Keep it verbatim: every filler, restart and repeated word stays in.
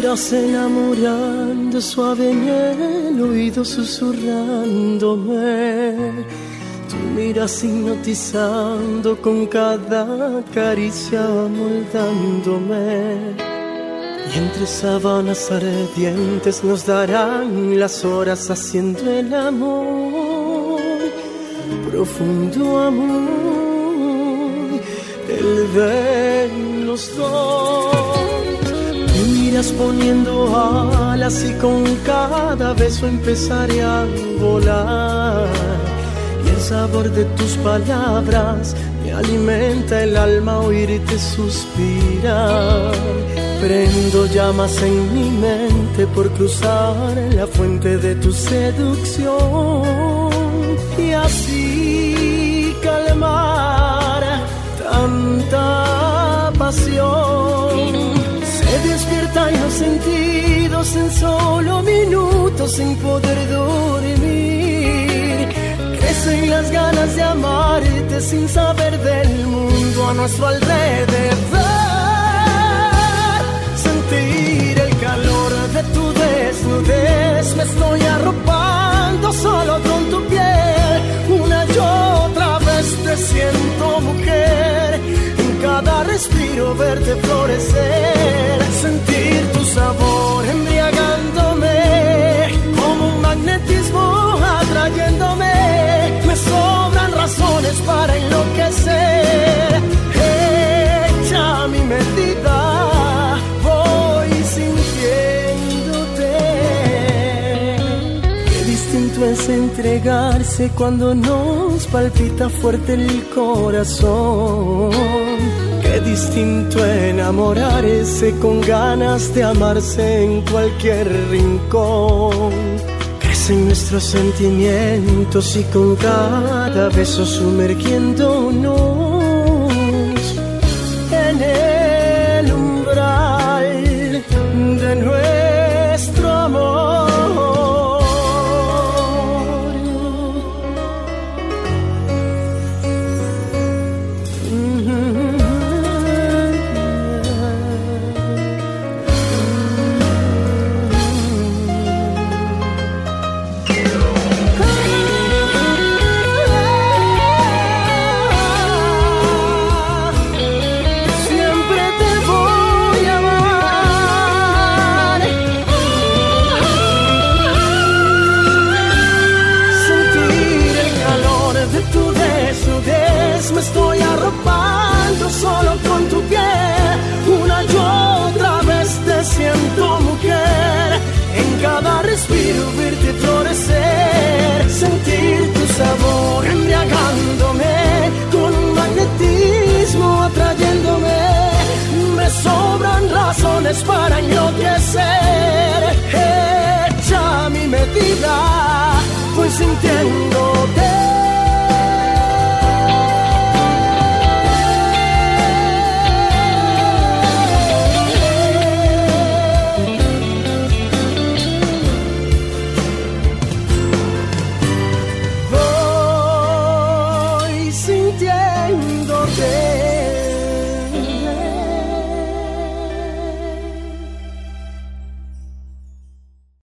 miras enamorando suave en el oído susurrándome. Tú miras hipnotizando con cada caricia moldándome. Y entre sábanas ardientes nos darán las horas haciendo el amor. Profundo amor, el de los dos. Me miras poniendo alas y con cada beso empezaré a volar. Y el sabor de tus palabras me alimenta el alma oírte suspirar. Prendo llamas en mi mente por cruzar la fuente de tu seducción. Y así calmar tanta pasión. Se despiertan los sentidos en solo minutos sin poder dormir. Crecen las ganas de amarte sin saber del mundo a nuestro alrededor. Sentir el calor de tu desnudez. Me estoy arropando solo con tu piel. Una y otra vez te siento mujer. En cada respiro verte florecer. Sentir tu sabor embriagándome. Como un magnetismo atrayéndome. Me sobran razones para enloquecer. Hecha a mi medida voy sintiéndote. Qué distinto es entregarse cuando nos palpita fuerte el corazón. Qué distinto enamorarse con ganas de amarse en cualquier rincón. Crecen nuestros sentimientos y con cada beso sumergiéndonos en el umbral de nuestro amor. Me estoy arropando solo con tu piel. Una y otra vez te siento mujer. En cada respiro verte florecer. Sentir tu sabor embriagándome. Con un magnetismo atrayéndome. Me sobran razones para enloquecer. Hecha a mi medida voy sintiéndote.